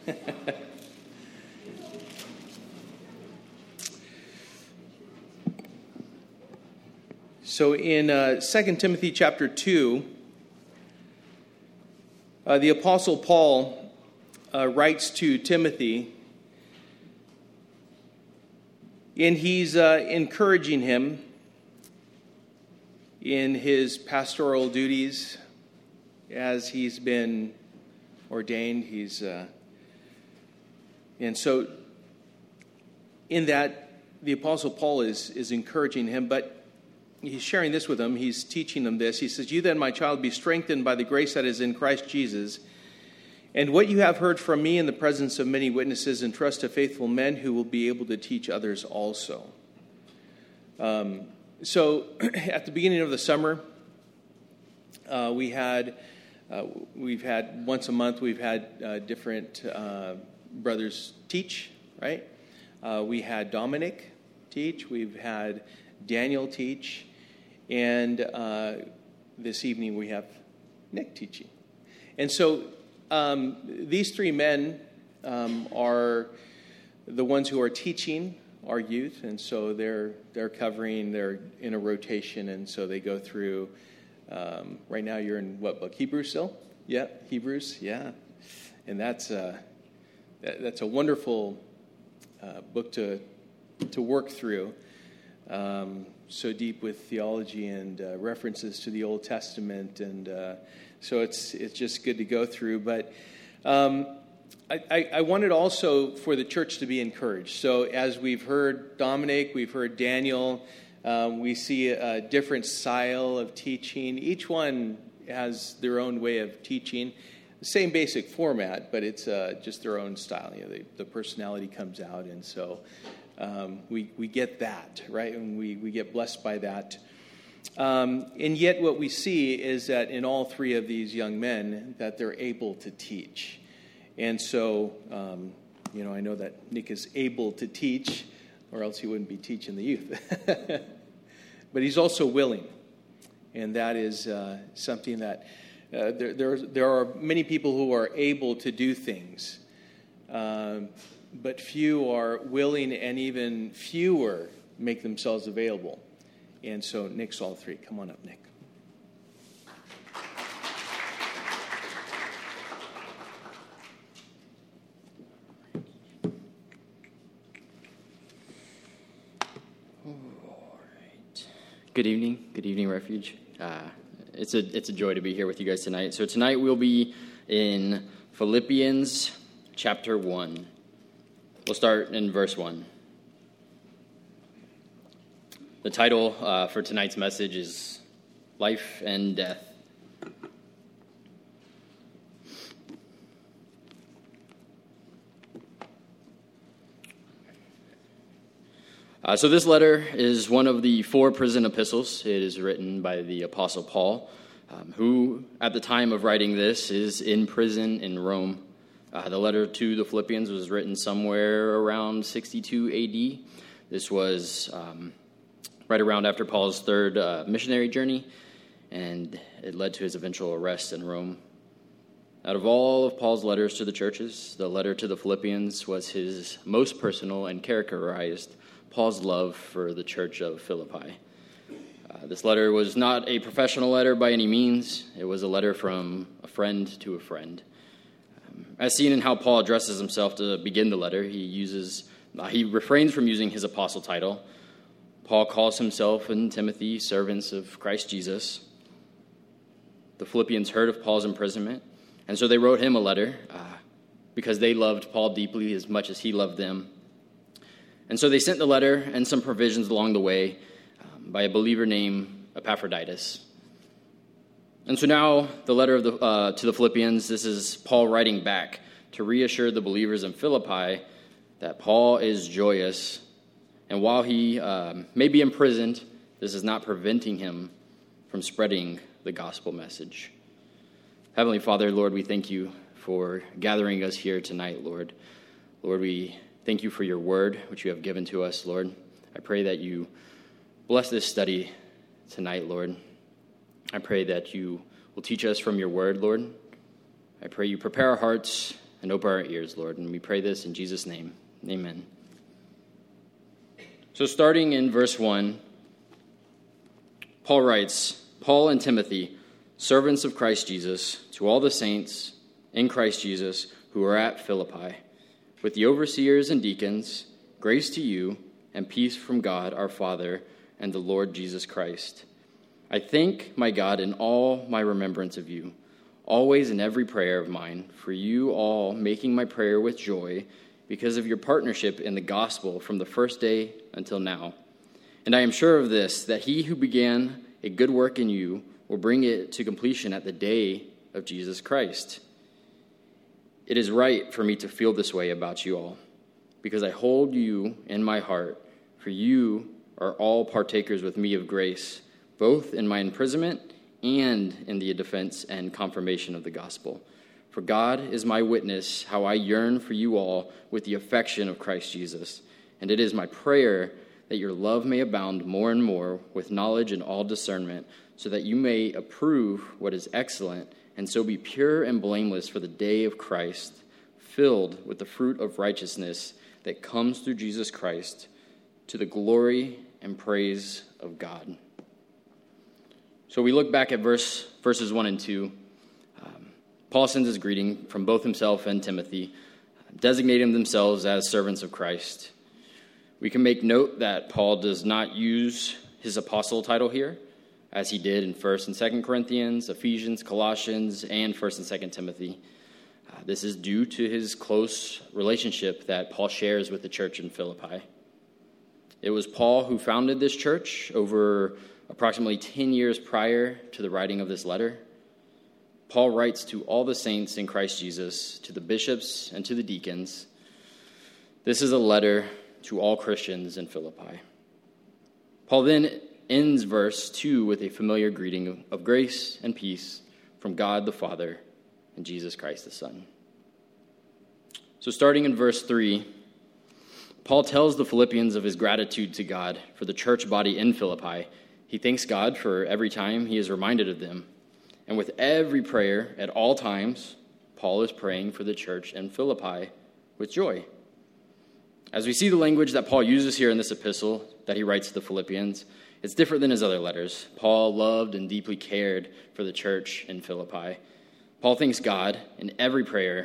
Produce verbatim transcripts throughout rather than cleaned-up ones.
So in uh, Second Timothy chapter two, uh, the Apostle Paul uh, writes to Timothy, and he's uh, encouraging him in his pastoral duties as he's been ordained. He's uh, and so in that, the Apostle Paul is is encouraging him, but he's sharing this with him. He's teaching them this. He says, "You then, my child, be strengthened by the grace that is in Christ Jesus. And what you have heard from me in the presence of many witnesses, entrust to faithful men who will be able to teach others also." Um, so at the beginning of the summer, uh, we had, uh, we've had once a month, we've had uh, different uh, brothers teach, right? Uh, we had Dominic teach. We've had Daniel teach. And uh, this evening we have Nick teaching. And so um, these three men um, are the ones who are teaching our youth. And so they're they're covering, they're in a rotation. And so they go through, um, right now you're in what book? Hebrews still? Yeah, Hebrews, yeah. And that's, uh, that, that's a wonderful uh, book to to work through. Um, so deep with theology and uh, references to the Old Testament, and uh, so it's it's just good to go through. But um, I, I, I wanted also for the church to be encouraged. So as we've heard Dominic, we've heard Daniel, um, we see a, a different style of teaching. Each one has their own way of teaching. The same basic format, but it's uh, just their own style. You know, the, the personality comes out, and so um, we we get that, right? And we, we get blessed by that. Um, and yet what we see is that in all three of these young men, that they're able to teach. And so, um, you know, I know that Nick is able to teach, or else he wouldn't be teaching the youth. But he's also willing. And that is uh, something that uh, there, there, there are many people who are able to do things, uh, but few are willing, and even fewer make themselves available. And so Nick's all three. Come on up, Nick. All right. Good evening. Good evening, Refuge. Uh, it's a it's a joy to be here with you guys tonight. So tonight we'll be in Philippians chapter one. We'll start in verse one. The title uh, for tonight's message is Life and Death. Uh, so this letter is one of the four prison epistles. It is written by the Apostle Paul, um, who at the time of writing this is in prison in Rome. Uh, the letter to the Philippians was written somewhere around sixty-two A D. This was um, right around after Paul's third uh, missionary journey, and it led to his eventual arrest in Rome. Out of all of Paul's letters to the churches, the letter to the Philippians was his most personal and characterized Paul's love for the church of Philippi. Uh, this letter was not a professional letter by any means. It was a letter from a friend to a friend. Um, as seen in how Paul addresses himself to begin the letter, he uses uh, he refrains from using his apostle title. Paul calls himself and Timothy servants of Christ Jesus. The Philippians heard of Paul's imprisonment, and so they wrote him a letter uh, because they loved Paul deeply as much as he loved them. And so they sent the letter and some provisions along the way um, by a believer named Epaphroditus. And so now the letter of the, uh, to the Philippians, this is Paul writing back to reassure the believers in Philippi that Paul is joyous. And while he um, may be imprisoned, this is not preventing him from spreading the gospel message. Heavenly Father, Lord, we thank you for gathering us here tonight, Lord. Lord, we thank you for your word, which you have given to us, Lord. I pray that you bless this study tonight, Lord. I pray that you will teach us from your word, Lord. I pray you prepare our hearts and open our ears, Lord. And we pray this in Jesus' name. Amen. So starting in verse one, Paul writes, Paul and Timothy, servants of Christ Jesus, to all the saints in Christ Jesus who are at Philippi, with the overseers and deacons, grace to you and peace from God our Father and the Lord Jesus Christ. I thank my God in all my remembrance of you, always in every prayer of mine, for you all making my prayer with joy because of your partnership in the gospel from the first day until now. And I am sure of this, that he who began a good work in you will bring it to completion at the day of Jesus Christ. It is right for me to feel this way about you all, because I hold you in my heart, for you are all partakers with me of grace, both in my imprisonment and in the defense and confirmation of the gospel. For God is my witness how I yearn for you all with the affection of Christ Jesus. And it is my prayer that your love may abound more and more with knowledge and all discernment, so that you may approve what is excellent, and so be pure and blameless for the day of Christ, filled with the fruit of righteousness that comes through Jesus Christ, to the glory and praise of God. So we look back at verse verses one and two. Um, Paul sends his greeting from both himself and Timothy, designating themselves as servants of Christ. We can make note that Paul does not use his apostle title here, as he did in First and Second Corinthians, Ephesians, Colossians, and First and Second Timothy. Uh, this is due to his close relationship that Paul shares with the church in Philippi. It was Paul who founded this church over approximately ten years prior to the writing of this letter. Paul writes to all the saints in Christ Jesus, to the bishops and to the deacons. This is a letter to all Christians in Philippi. Paul then ends verse two with a familiar greeting of grace and peace from God the Father and Jesus Christ the Son. So starting in verse three, Paul tells the Philippians of his gratitude to God for the church body in Philippi. He thanks God for every time he is reminded of them. And with every prayer at all times, Paul is praying for the church in Philippi with joy. As we see the language that Paul uses here in this epistle that he writes to the Philippians, it's different than his other letters. Paul loved and deeply cared for the church in Philippi. Paul thanks God in every prayer,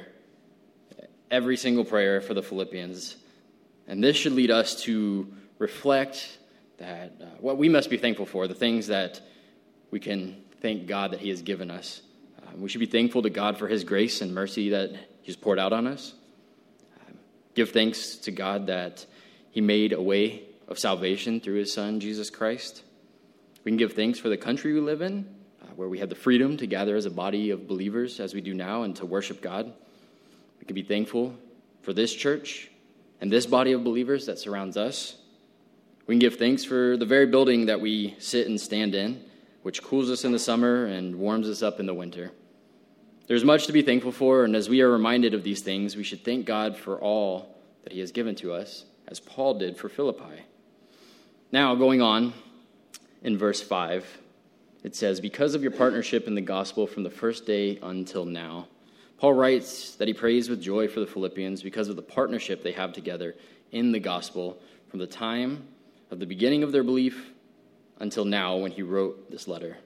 every single prayer for the Philippians. And this should lead us to reflect that uh, what we must be thankful for, the things that we can thank God that he has given us. Uh, we should be thankful to God for his grace and mercy that he's poured out on us. Uh, give thanks to God that he made a way of salvation through his son, Jesus Christ. We can give thanks for the country we live in, uh, where we have the freedom to gather as a body of believers as we do now and to worship God. We can be thankful for this church and this body of believers that surrounds us. We can give thanks for the very building that we sit and stand in, which cools us in the summer and warms us up in the winter. There's much to be thankful for, and as we are reminded of these things, we should thank God for all that he has given to us, as Paul did for Philippi. Now, going on in verse five, it says, because of your partnership in the gospel from the first day until now. Paul writes that he prays with joy for the Philippians because of the partnership they have together in the gospel from the time of the beginning of their belief until now when he wrote this letter.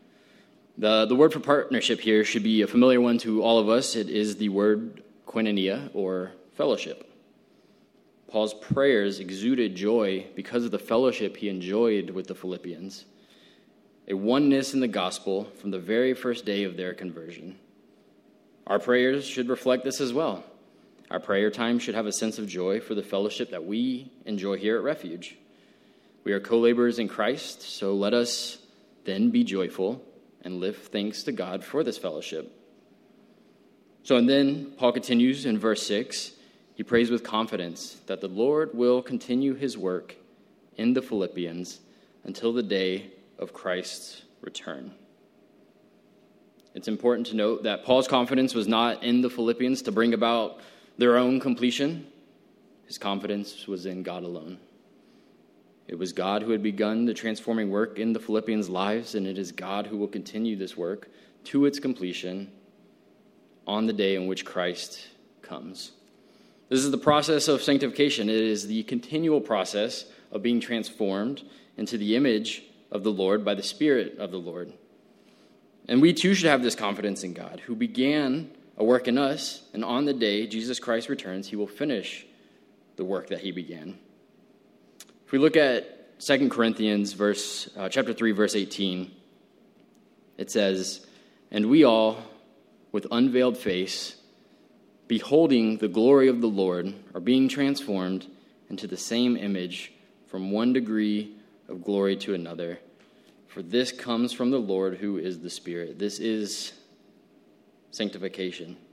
The, the word for partnership here should be a familiar one to all of us. It is the word koinonia, or fellowship. Paul's prayers exuded joy because of the fellowship he enjoyed with the Philippians, a oneness in the gospel from the very first day of their conversion. Our prayers should reflect this as well. Our prayer time should have a sense of joy for the fellowship that we enjoy here at Refuge. We are co-laborers in Christ, so let us then be joyful and lift thanks to God for this fellowship. So, and then Paul continues in verse six. He prays with confidence that the Lord will continue his work in the Philippians until the day of Christ's return. It's important to note that Paul's confidence was not in the Philippians to bring about their own completion. His confidence was in God alone. It was God who had begun the transforming work in the Philippians' lives, and it is God who will continue this work to its completion on the day in which Christ comes. This is the process of sanctification. It is the continual process of being transformed into the image of the Lord by the Spirit of the Lord. And we too should have this confidence in God, who began a work in us, and on the day Jesus Christ returns, he will finish the work that he began. If we look at Second Corinthians verse, uh, chapter three, verse eighteen, it says, "And we all, with unveiled face, beholding the glory of the Lord, are being transformed into the same image from one degree of glory to another. For this comes from the Lord, who is the Spirit." This is sanctification.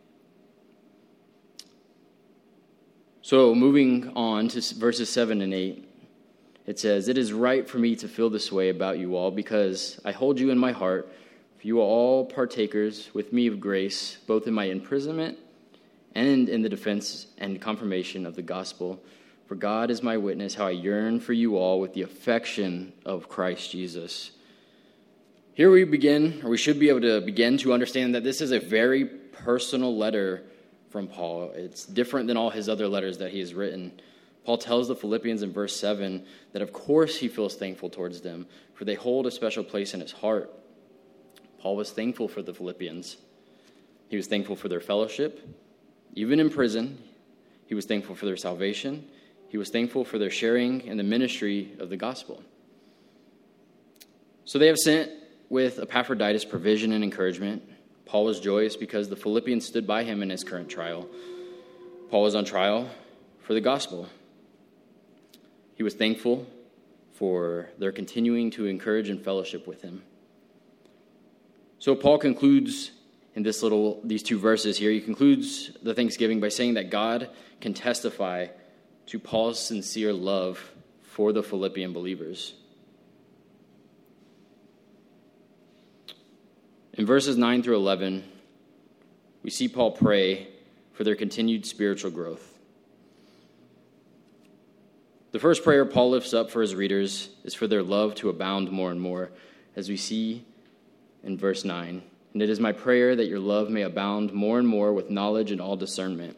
So moving on to verses seven and eight, it says, "It is right for me to feel this way about you all, because I hold you in my heart, for you are all partakers with me of grace, both in my imprisonment and in the defense and confirmation of the gospel. For God is my witness, how I yearn for you all with the affection of Christ Jesus." Here we begin, or we should be able to begin to understand that this is a very personal letter from Paul. It's different than all his other letters that he has written. Paul tells the Philippians in verse seven that of course he feels thankful towards them, for they hold a special place in his heart. Paul was thankful for the Philippians. He was thankful for their fellowship. Even in prison, he was thankful for their salvation. He was thankful for their sharing in the ministry of the gospel. So they have sent with Epaphroditus provision and encouragement. Paul was joyous because the Philippians stood by him in his current trial. Paul was on trial for the gospel. He was thankful for their continuing to encourage and fellowship with him. So Paul concludes in this little these two verses here. He concludes the Thanksgiving by saying that God can testify to Paul's sincere love for the Philippian believers. In verses nine through eleven, we see Paul pray for their continued spiritual growth. The first prayer Paul lifts up for his readers is for their love to abound more and more, as we see in verse nine. "And it is my prayer that your love may abound more and more with knowledge and all discernment."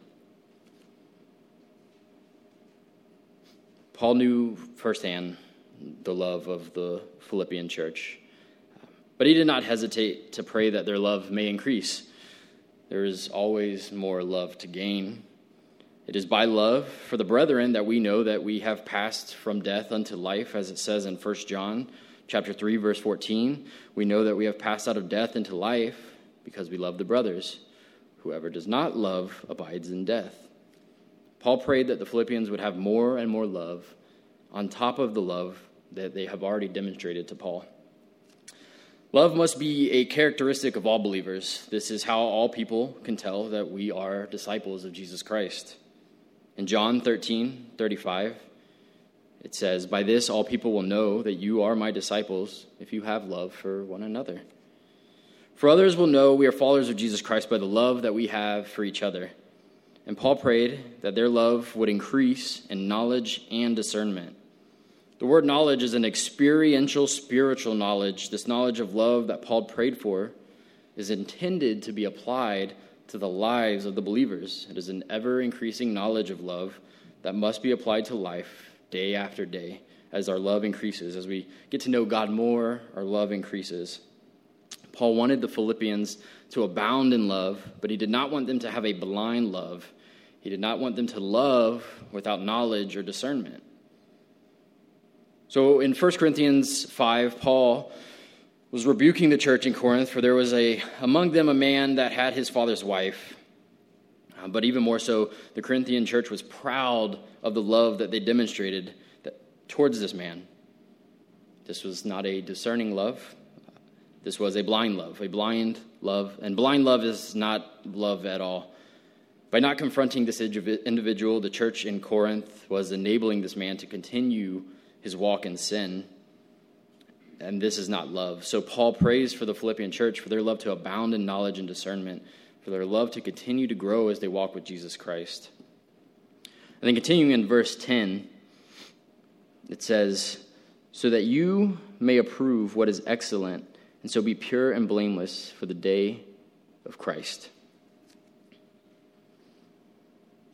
Paul knew firsthand the love of the Philippian church, but he did not hesitate to pray that their love may increase. There is always more love to gain. It is by love for the brethren that we know that we have passed from death unto life, as it says in First John chapter three, verse fourteen. We know that we have passed out of death into life because we love the brothers. Whoever does not love abides in death. Paul prayed that the Philippians would have more and more love on top of the love that they have already demonstrated to Paul. Love must be a characteristic of all believers. This is how all people can tell that we are disciples of Jesus Christ. In John thirteen thirty-five, it says, "By this all people will know that you are my disciples, if you have love for one another. For others will know we are followers of Jesus Christ by the love that we have for each other." And Paul prayed that their love would increase in knowledge and discernment. The word knowledge is an experiential, spiritual knowledge. This knowledge of love that Paul prayed for is intended to be applied to the lives of the believers. It is an ever-increasing knowledge of love that must be applied to life day after day as our love increases. As we get to know God more, our love increases. Paul wanted the Philippians to abound in love, but he did not want them to have a blind love. He did not want them to love without knowledge or discernment. So in First Corinthians five, Paul was rebuking the church in Corinth, for there was a among them a man that had his father's wife. Uh, but even more so, the Corinthian church was proud of the love that they demonstrated that, towards this man. This was not a discerning love. This was a blind love, a blind love. And blind love is not love at all. By not confronting this individual, the church in Corinth was enabling this man to continue his walk in sin. And this is not love. So Paul prays for the Philippian church for their love to abound in knowledge and discernment, for their love to continue to grow as they walk with Jesus Christ. And then continuing in verse ten, it says, "So that you may approve what is excellent, and so be pure and blameless for the day of Christ."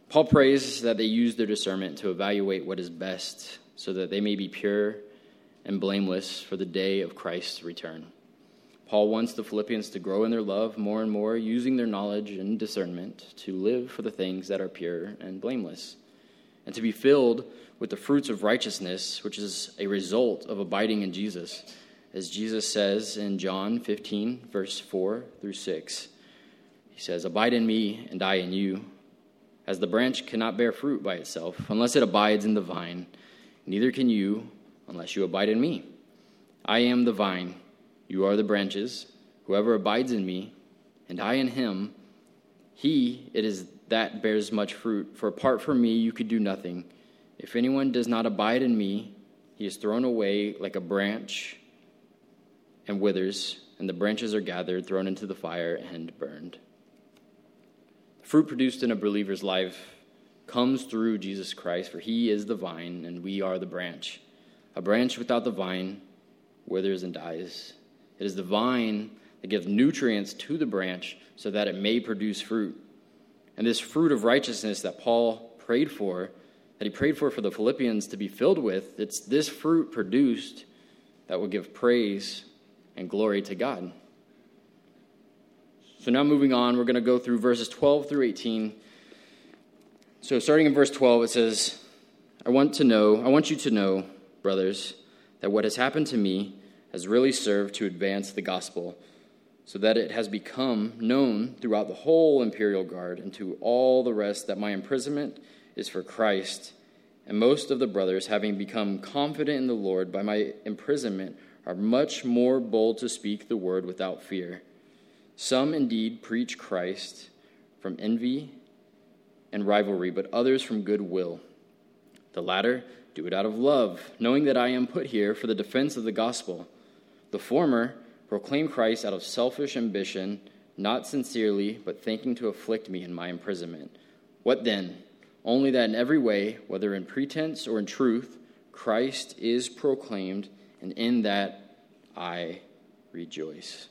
Paul prays that they use their discernment to evaluate what is best so that they may be pure and blameless for the day of Christ's return. Paul wants the Philippians to grow in their love more and more, using their knowledge and discernment to live for the things that are pure and blameless, and to be filled with the fruits of righteousness, which is a result of abiding in Jesus. As Jesus says in John fifteen, verse four through six, he says, "Abide in me and I in you. As the branch cannot bear fruit by itself unless it abides in the vine, neither can you unless you abide in me. I am the vine, you are the branches. Whoever abides in me, and I in him, he it is that bears much fruit. For apart from me you could do nothing. If anyone does not abide in me, he is thrown away like a branch and withers, and the branches are gathered, thrown into the fire, and burned." Fruit produced in a believer's life comes through Jesus Christ, for he is the vine and we are the branch. A branch without the vine withers and dies. It is the vine that gives nutrients to the branch so that it may produce fruit. And this fruit of righteousness that Paul prayed for, that he prayed for for the Philippians to be filled with, it's this fruit produced that will give praise and glory to God. So now moving on, we're going to go through verses twelve through eighteen. So starting in verse twelve, it says, I want to know, I want you to know, brothers, that what has happened to me has really served to advance the gospel, so that it has become known throughout the whole imperial guard and to all the rest that my imprisonment is for Christ. And most of the brothers, having become confident in the Lord by my imprisonment, are much more bold to speak the word without fear. Some indeed preach Christ from envy and rivalry, but others from goodwill. The latter do it out of love, knowing that I am put here for the defense of the gospel. The former proclaim Christ out of selfish ambition, not sincerely, but thinking to afflict me in my imprisonment. What then? Only that in every way, whether in pretense or in truth, Christ is proclaimed, and in that I rejoice.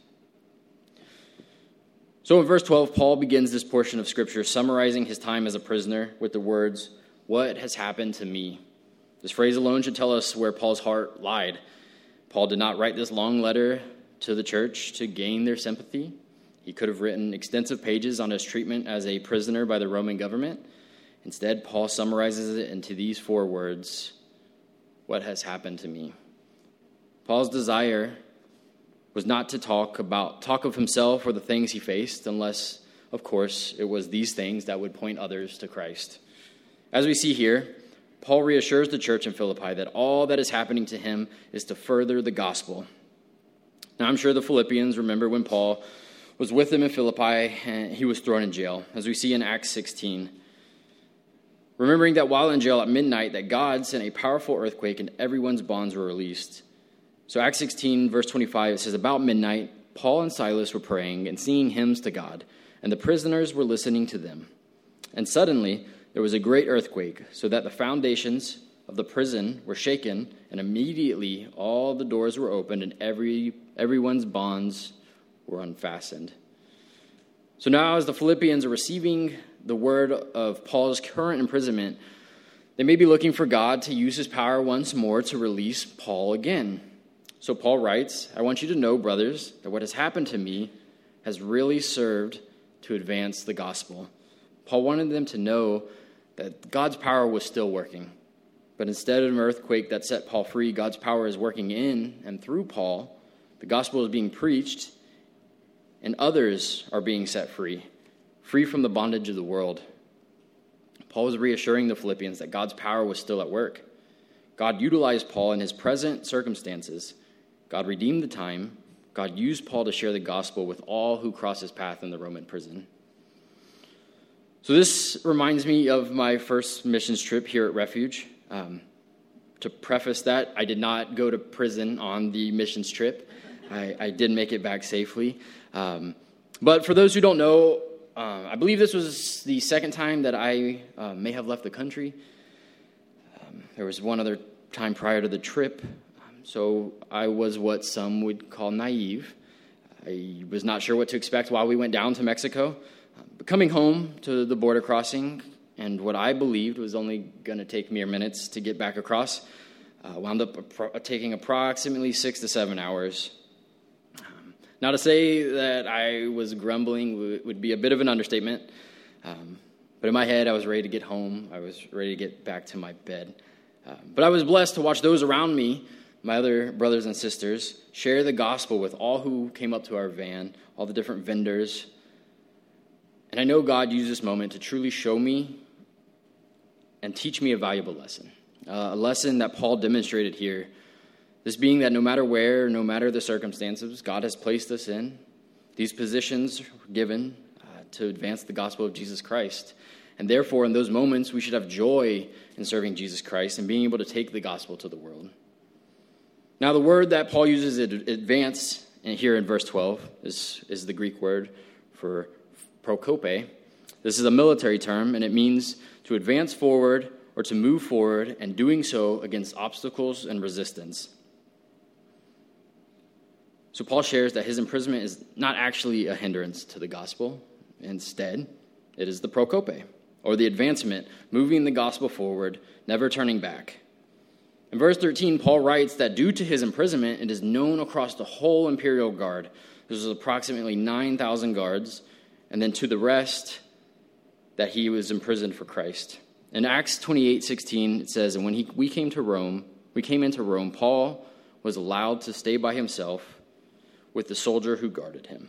So in verse twelve, Paul begins this portion of Scripture summarizing his time as a prisoner with the words, "What has happened to me?" This phrase alone should tell us where Paul's heart lied. Paul did not write this long letter to the church to gain their sympathy. He could have written extensive pages on his treatment as a prisoner by the Roman government. Instead, Paul summarizes it into these four words, "What has happened to me?" Paul's desire was not to talk about talk of himself or the things he faced, unless, of course, it was these things that would point others to Christ. As we see here, Paul reassures the church in Philippi that all that is happening to him is to further the gospel. Now, I'm sure the Philippians remember when Paul was with them in Philippi and he was thrown in jail, as we see in Acts sixteen. Remembering that while in jail at midnight, that God sent a powerful earthquake and everyone's bonds were released. So Acts sixteen, verse twenty-five, it says, about midnight, Paul and Silas were praying and singing hymns to God, and the prisoners were listening to them. And suddenly there was a great earthquake, so that the foundations of the prison were shaken, and immediately all the doors were opened and every everyone's bonds were unfastened. So now as the Philippians are receiving the word of Paul's current imprisonment, they may be looking for God to use his power once more to release Paul again. So Paul writes, I want you to know, brothers, that what has happened to me has really served to advance the gospel. Paul wanted them to know that God's power was still working. But instead of an earthquake that set Paul free, God's power is working in and through Paul. The gospel is being preached, and others are being set free, free from the bondage of the world. Paul was reassuring the Philippians that God's power was still at work. God utilized Paul in his present circumstances. God redeemed the time. God used Paul to share the gospel with all who cross his path in the Roman prison. So this reminds me of my first missions trip here at Refuge. Um, to preface that, I did not go to prison on the missions trip. I, I did make it back safely. Um, but for those who don't know, uh, I believe this was the second time that I uh, may have left the country. Um, there was one other time prior to the trip. So I was what some would call naive. I was not sure what to expect while we went down to Mexico. But coming home to the border crossing and what I believed was only going to take mere minutes to get back across uh, wound up appro- taking approximately six to seven hours. Um, now, to say that I was grumbling w- would be a bit of an understatement, um, but in my head, I was ready to get home. I was ready to get back to my bed. Uh, but I was blessed to watch those around me, my other brothers and sisters, share the gospel with all who came up to our van, all the different vendors. And I know God used this moment to truly show me and teach me a valuable lesson, uh, a lesson that Paul demonstrated here, this being that no matter where, no matter the circumstances God has placed us in, these positions were given uh, to advance the gospel of Jesus Christ. And therefore, in those moments, we should have joy in serving Jesus Christ and being able to take the gospel to the world. Now, the word that Paul uses at advance here in verse twelve is, is the Greek word for prokope. This is a military term, and it means to advance forward or to move forward, and doing so against obstacles and resistance. So Paul shares that his imprisonment is not actually a hindrance to the gospel. Instead, it is the prokope, or the advancement, moving the gospel forward, never turning back. In verse thirteen, Paul writes that due to his imprisonment, it is known across the whole imperial guard. This is approximately nine thousand guards, and then to the rest that he was imprisoned for Christ. In Acts twenty-eight sixteen, it says, and when he, we came to Rome, we came into Rome, Paul was allowed to stay by himself with the soldier who guarded him.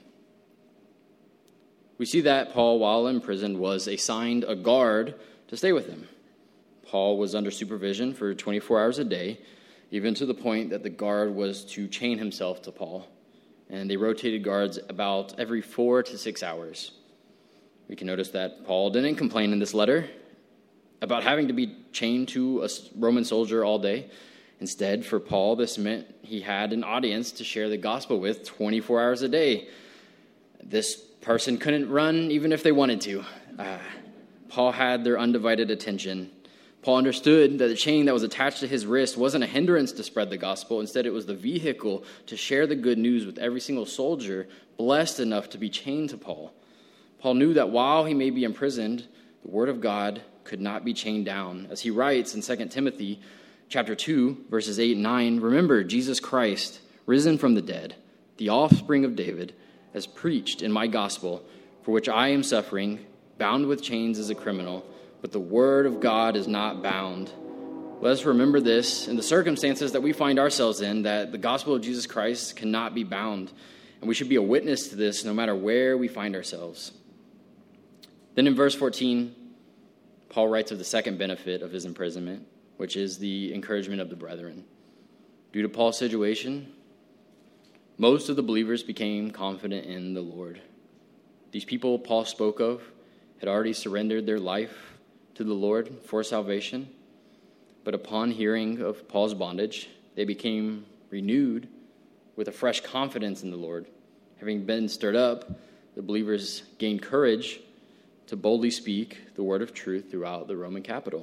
We see that Paul, while imprisoned, was assigned a guard to stay with him. Paul was under supervision for twenty-four hours a day, even to the point that the guard was to chain himself to Paul. And they rotated guards about every four to six hours. We can notice that Paul didn't complain in this letter about having to be chained to a Roman soldier all day. Instead, for Paul, this meant he had an audience to share the gospel with twenty-four hours a day. This person couldn't run even if they wanted to. Uh, Paul had their undivided attention. Paul understood that the chain that was attached to his wrist wasn't a hindrance to spread the gospel. Instead, it was the vehicle to share the good news with every single soldier blessed enough to be chained to Paul. Paul knew that while he may be imprisoned, the word of God could not be chained down. As he writes in Second Timothy chapter two, verses eight and nine, remember Jesus Christ, risen from the dead, the offspring of David, has preached in my gospel, for which I am suffering, bound with chains as a criminal, but the word of God is not bound. Let us remember this in the circumstances that we find ourselves in, that the gospel of Jesus Christ cannot be bound, and we should be a witness to this no matter where we find ourselves. Then in verse fourteen, Paul writes of the second benefit of his imprisonment, which is the encouragement of the brethren. Due to Paul's situation, most of the believers became confident in the Lord. These people Paul spoke of had already surrendered their life to the Lord for salvation, but upon hearing of Paul's bondage, they became renewed with a fresh confidence in the Lord. Having been stirred up, the believers gained courage to boldly speak the word of truth throughout the Roman capital.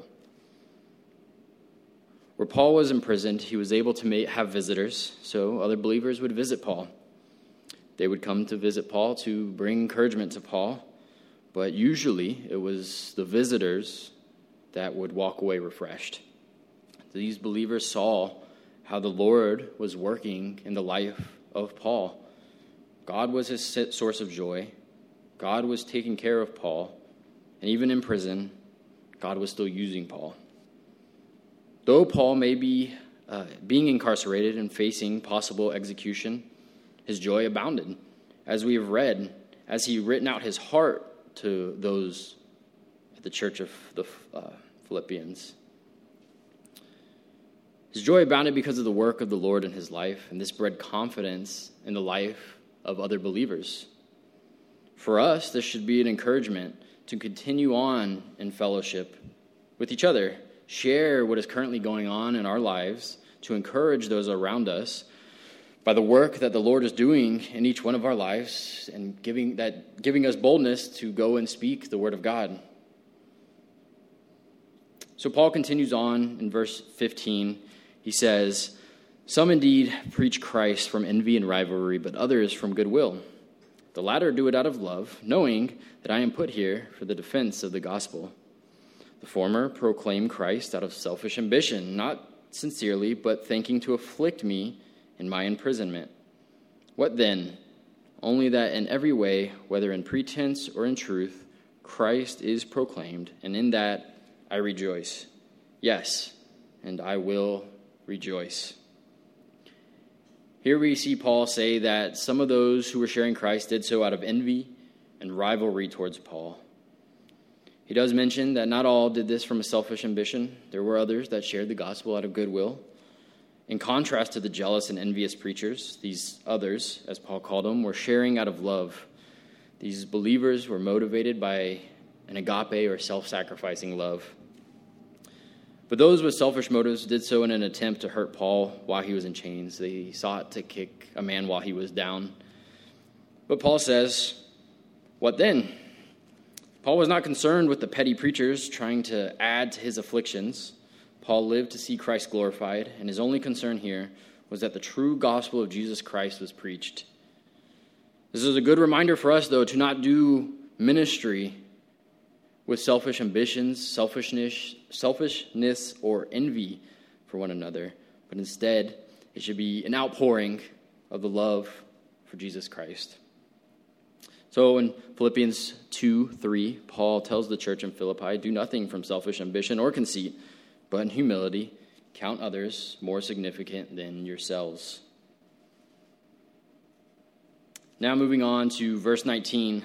Where Paul was imprisoned, he was able to make, have visitors, so other believers would visit Paul. They would come to visit Paul to bring encouragement to Paul, but usually it was the visitors that would walk away refreshed. These believers saw how the Lord was working in the life of Paul. God was his source of joy. God was taking care of Paul. And even in prison, God was still using Paul. Though Paul may be uh, being incarcerated and facing possible execution, his joy abounded. As we have read, as he written out his heart to those at the church of the uh, Philippians. His joy abounded because of the work of the Lord in his life, and this bred confidence in the life of other believers. For us, this should be an encouragement to continue on in fellowship with each other, share what is currently going on in our lives, to encourage those around us by the work that the Lord is doing in each one of our lives, and giving that giving us boldness to go and speak the word of God. So Paul continues on in verse fifteen. He says, some indeed preach Christ from envy and rivalry, but others from goodwill. The latter do it out of love, knowing that I am put here for the defense of the gospel. The former proclaim Christ out of selfish ambition, not sincerely, but thinking to afflict me in my imprisonment. What then? Only that in every way, whether in pretense or in truth, Christ is proclaimed, and in that I rejoice. Yes, and I will rejoice. Here we see Paul say that some of those who were sharing Christ did so out of envy and rivalry towards Paul. He does mention that not all did this from a selfish ambition. There were others that shared the gospel out of goodwill. In contrast to the jealous and envious preachers, these others, as Paul called them, were sharing out of love. These believers were motivated by an agape or self-sacrificing love. But those with selfish motives did so in an attempt to hurt Paul while he was in chains. They sought to kick a man while he was down. But Paul says, what then? Paul was not concerned with the petty preachers trying to add to his afflictions. Paul lived to see Christ glorified, and his only concern here was that the true gospel of Jesus Christ was preached. This is a good reminder for us, though, to not do ministry with selfish ambitions, selfishness, selfishness, or envy for one another, but instead it should be an outpouring of the love for Jesus Christ. So in Philippians two three, Paul tells the church in Philippi, do nothing from selfish ambition or conceit, but in humility, count others more significant than yourselves. Now moving on to verse nineteen,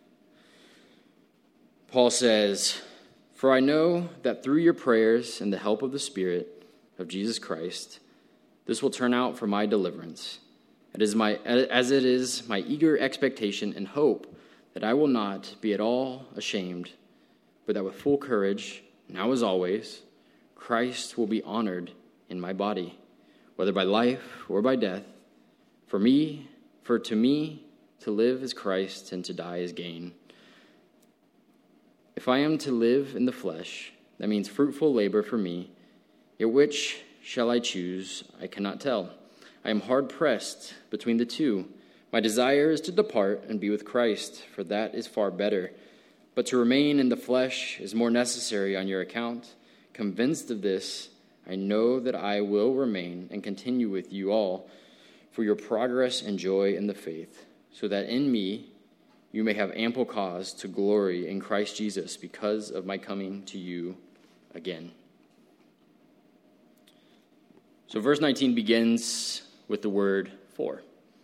Paul says, for I know that through your prayers and the help of the Spirit of Jesus Christ, this will turn out for my deliverance. It is my, as it is my eager expectation and hope that I will not be at all ashamed, but that with full courage, now as always, Christ will be honored in my body, whether by life or by death. For me, for to me, to live is Christ, and to die is gain. If I am to live in the flesh, that means fruitful labor for me. Yet which shall I choose? I cannot tell. I am hard pressed between the two. My desire is to depart and be with Christ, for that is far better. But to remain in the flesh is more necessary on your account. Convinced of this, I know that I will remain and continue with you all for your progress and joy in the faith, so that in me you may have ample cause to glory in Christ Jesus because of my coming to you again. So verse nineteen begins with the word for.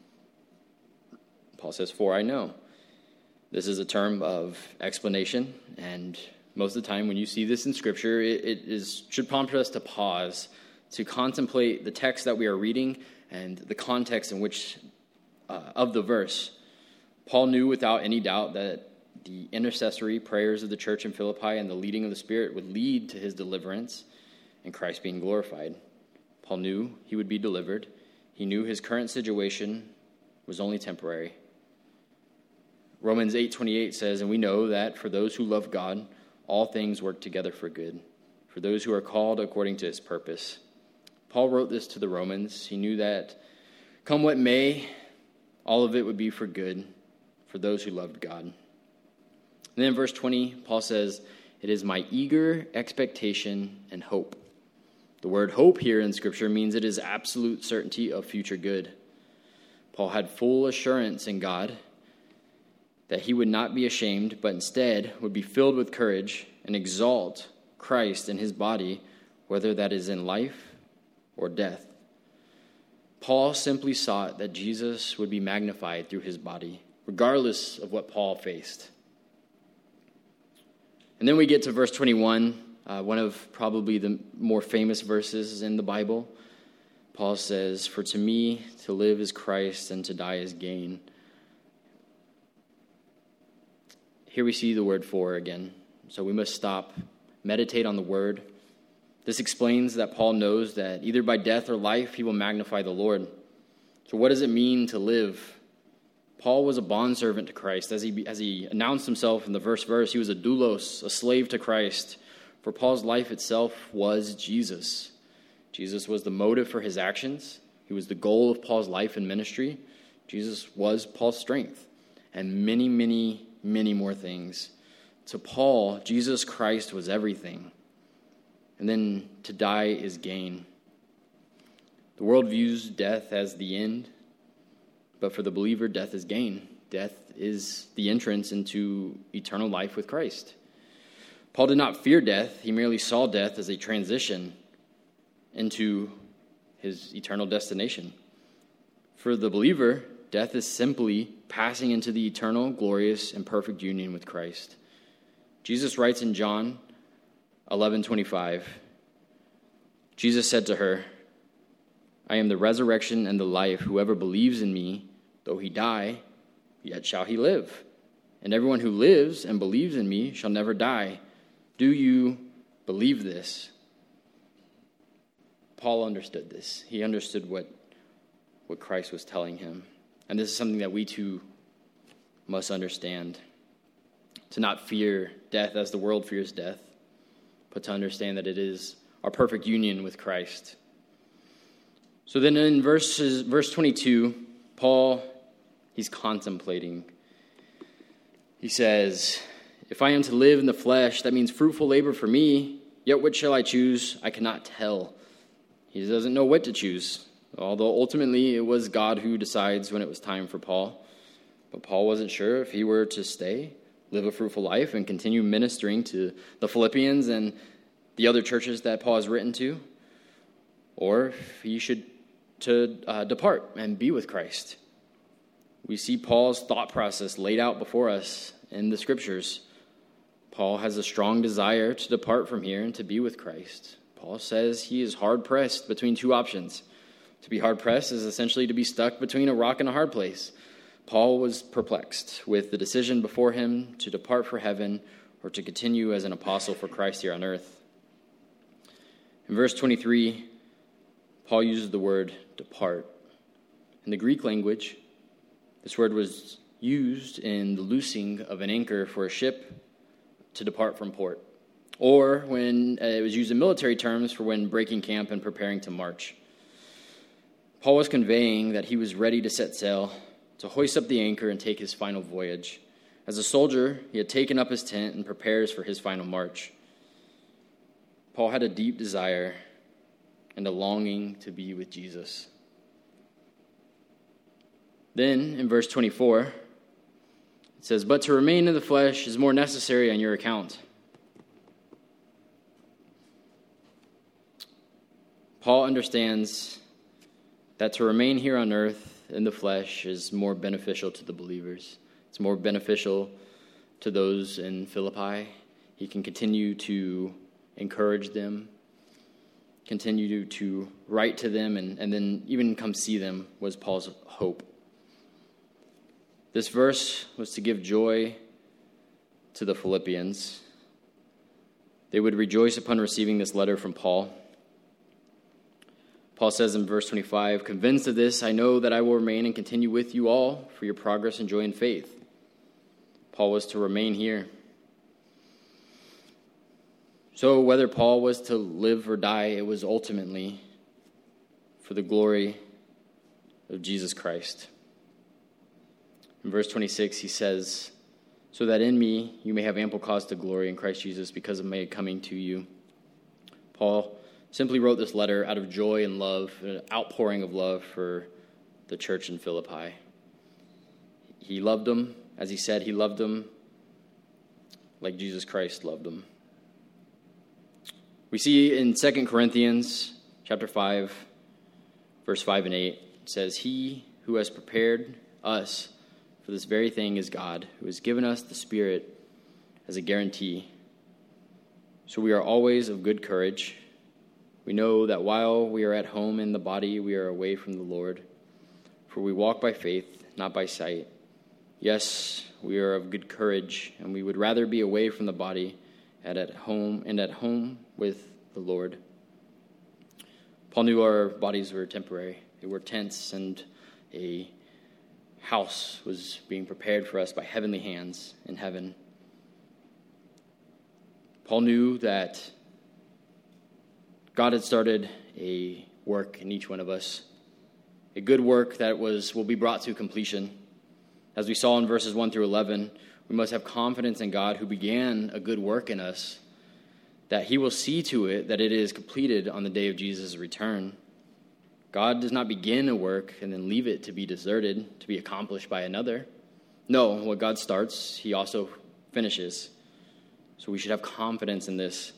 Paul says, for I know. This is a term of explanation, and most of the time when you see this in Scripture, it, it is should prompt us to pause, to contemplate the text that we are reading and the context in which uh, of the verse. Paul knew without any doubt that the intercessory prayers of the church in Philippi and the leading of the Spirit would lead to his deliverance and Christ being glorified. Paul knew he would be delivered. He knew his current situation was only temporary. Romans eight twenty-eight says, and we know that for those who love God, all things work together for good, for those who are called according to his purpose. Paul wrote this to the Romans. He knew that come what may, all of it would be for good for those who loved God. And then in verse twenty, Paul says, it is my eager expectation and hope. The word hope here in Scripture means it is absolute certainty of future good. Paul had full assurance in God that he would not be ashamed, but instead would be filled with courage and exalt Christ in his body, whether that is in life or death. Paul simply sought that Jesus would be magnified through his body, regardless of what Paul faced. And then we get to verse twenty-one, uh, one of probably the more famous verses in the Bible. Paul says, for to me to live is Christ and to die is gain. Here we see the word for again. So we must stop, meditate on the word. This explains that Paul knows that either by death or life, he will magnify the Lord. So what does it mean to live? Paul was a bondservant to Christ. As he, as he announced himself in the first verse, he was a doulos, a slave to Christ. For Paul's life itself was Jesus. Jesus was the motive for his actions. He was the goal of Paul's life and ministry. Jesus was Paul's strength. And many, many, many more things. to Paul, Jesus Christ was everything. And then to die is gain. The world views death as the end, but for the believer, death is gain. Death is the entrance into eternal life with Christ. Paul did not fear death. He merely saw death as a transition into his eternal destination. For the believer, death is simply passing into the eternal, glorious, and perfect union with Christ. Jesus writes in John eleven twenty-five, Jesus said to her, I am the resurrection and the life. Whoever believes in me, though he die, yet shall he live. And everyone who lives and believes in me shall never die. Do you believe this? Paul understood this. He understood what, what Christ was telling him. And this is something that we too must understand. To not fear death as the world fears death, but to understand that it is our perfect union with Christ. So then in verses, verse twenty-two, Paul, he's contemplating. He says, if I am to live in the flesh, that means fruitful labor for me, yet what shall I choose? I cannot tell. He doesn't know what to choose, although ultimately it was God who decides when it was time for Paul. But Paul wasn't sure if he were to stay, live a fruitful life, and continue ministering to the Philippians and the other churches that Paul has written to, or if he should to uh, depart and be with Christ. We see Paul's thought process laid out before us in the scriptures. Paul has a strong desire to depart from here and to be with Christ. Paul says he is hard-pressed between two options. To be hard-pressed is essentially to be stuck between a rock and a hard place. Paul was perplexed with the decision before him to depart for heaven or to continue as an apostle for Christ here on earth. In verse twenty-three, Paul uses the word depart. In the Greek language, this word was used in the loosing of an anchor for a ship to depart from port, or when uh, it was used in military terms for when breaking camp and preparing to march. Paul was conveying that he was ready to set sail, to hoist up the anchor and take his final voyage. As a soldier, he had taken up his tent and prepares for his final march. Paul had a deep desire and a longing to be with Jesus. Then, in verse twenty-four, it says, but to remain in the flesh is more necessary on your account. Paul understands that to remain here on earth in the flesh is more beneficial to the believers. It's more beneficial to those in Philippi. He can continue to encourage them, continue to, to write to them, and, and then even come see them was Paul's hope. This verse was to give joy to the Philippians. They would rejoice upon receiving this letter from Paul. Paul says in verse twenty-five, convinced of this, I know that I will remain and continue with you all for your progress and joy in faith. Paul was to remain here. So whether Paul was to live or die, it was ultimately for the glory of Jesus Christ. In verse twenty-six, he says, so that in me you may have ample cause to glory in Christ Jesus because of my coming to you. Paul simply wrote this letter out of joy and love, an outpouring of love for the church in Philippi. He loved them, as he said, he loved them like Jesus Christ loved them. We see in Second Corinthians chapter five, verse five and eight, it says, he who has prepared us for this very thing is God, who has given us the Spirit as a guarantee. So we are always of good courage. We know that while we are at home in the body, we are away from the Lord. For we walk by faith, not by sight. Yes, we are of good courage, and we would rather be away from the body and at home and at home with the Lord. Paul knew our bodies were temporary. They were tents, and a house was being prepared for us by heavenly hands in heaven. Paul knew that God had started a work in each one of us, a good work that was will be brought to completion. As we saw in verses one through eleven, We must have confidence in God who began a good work in us, that he will see to it that it is completed on the day of Jesus' return. God does not begin a work and then leave it to be deserted, to be accomplished by another. No, what God starts, he also finishes. So we should have confidence in this.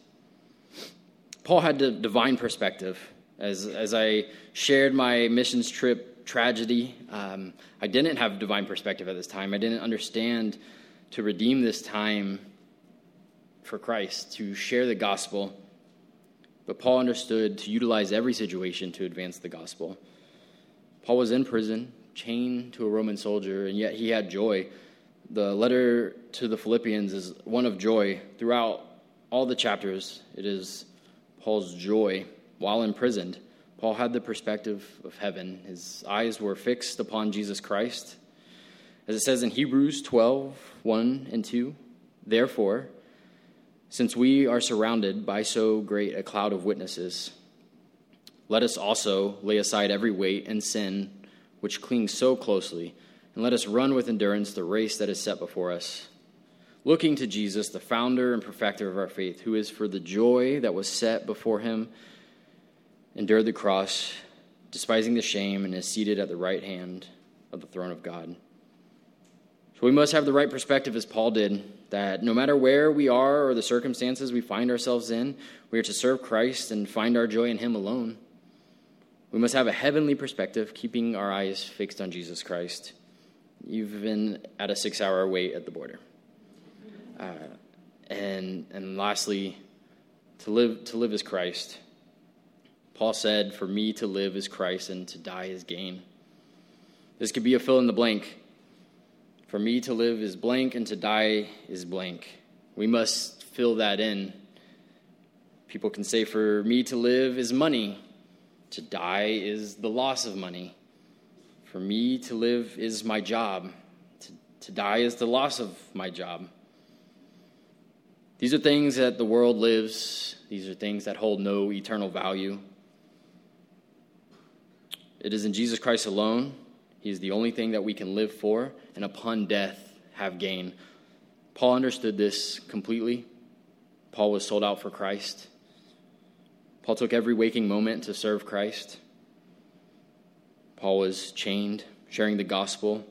Paul had the divine perspective. As, as I shared my missions trip tragedy, um, I didn't have divine perspective at this time. I didn't understand to redeem this time for Christ, to share the gospel. But Paul understood to utilize every situation to advance the gospel. Paul was in prison, chained to a Roman soldier, and yet he had joy. The letter to the Philippians is one of joy. Throughout all the chapters, it is Paul's joy while imprisoned. Paul had the perspective of heaven. His eyes were fixed upon Jesus Christ. As it says in Hebrews twelve, one and two, therefore, since we are surrounded by so great a cloud of witnesses, let us also lay aside every weight and sin which clings so closely, and let us run with endurance the race that is set before us, looking to Jesus, the founder and perfecter of our faith, who is for the joy that was set before him, endured the cross, despising the shame, and is seated at the right hand of the throne of God. So we must have the right perspective as Paul did, that no matter where we are or the circumstances we find ourselves in, we are to serve Christ and find our joy in him alone. We must have a heavenly perspective, keeping our eyes fixed on Jesus Christ, even at a six-hour wait at the border. Uh, and and lastly, to live to live is Christ. Paul said, "For me to live is Christ, and to die is gain." This could be a fill in the blank. For me to live is blank, and to die is blank. We must fill that in. People can say, for me to live is money. To die is the loss of money. For me to live is my job. To, to die is the loss of my job. These are things that the world lives. These are things that hold no eternal value. It is in Jesus Christ alone. He is the only thing that we can live for, and upon death have gain. Paul understood this completely. Paul was sold out for Christ. Paul took every waking moment to serve Christ. Paul was chained, sharing the gospel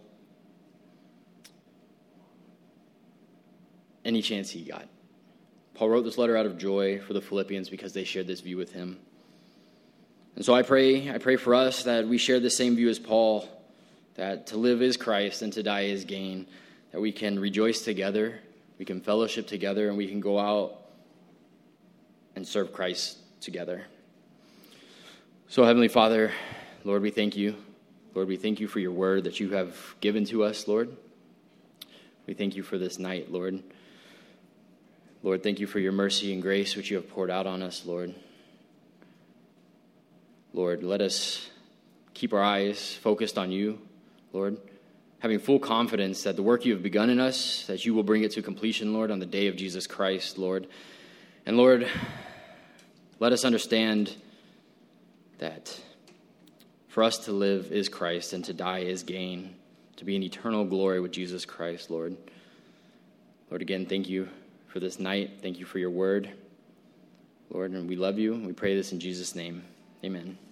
any chance he got. Paul wrote this letter out of joy for the Philippians because they shared this view with him. And so I pray, I pray for us that we share the same view as Paul, that to live is Christ and to die is gain, that we can rejoice together, we can fellowship together, and we can go out and serve Christ together. So, Heavenly Father, Lord, we thank you. Lord, we thank you for your word that you have given to us, Lord. We thank you for this night, Lord. Lord, thank you for your mercy and grace which you have poured out on us, Lord. Lord, let us keep our eyes focused on you, Lord, having full confidence that the work you have begun in us, that you will bring it to completion, Lord, on the day of Jesus Christ, Lord. And Lord, let us understand that for us to live is Christ and to die is gain, to be in eternal glory with Jesus Christ, Lord. Lord, again, thank you for this night. Thank you for your word, Lord, and we love you, and we pray this in Jesus' name. Amen.